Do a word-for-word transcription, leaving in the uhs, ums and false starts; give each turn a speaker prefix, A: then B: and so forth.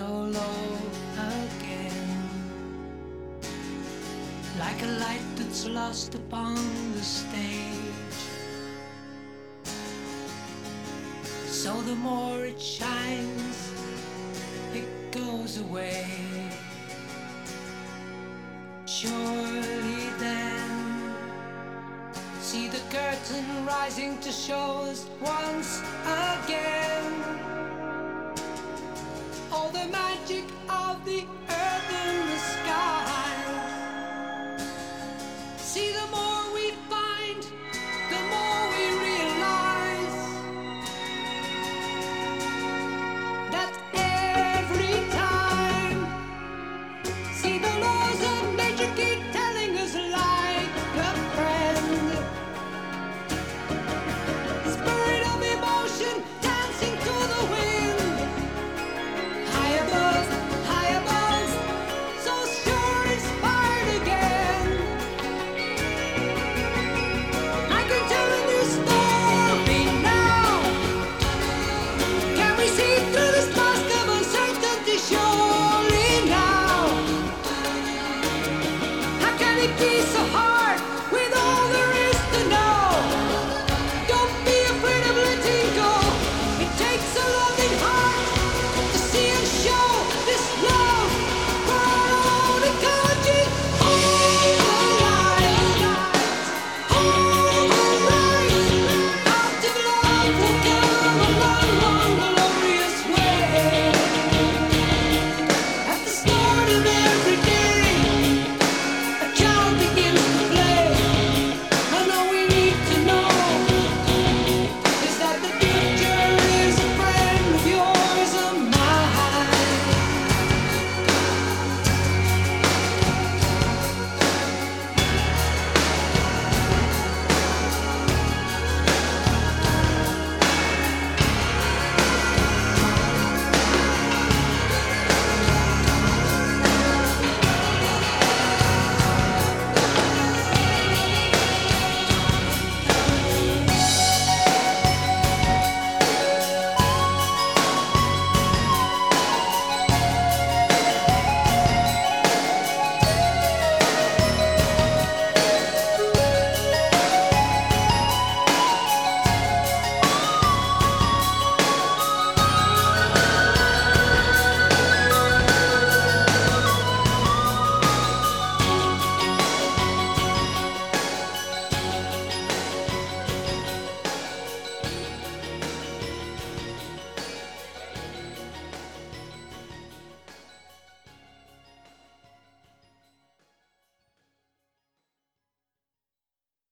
A: so low again, like a light that's lost upon the stage. So the more it shines, it goes away. Surely then, see the curtain rising to show us once again all the magic of the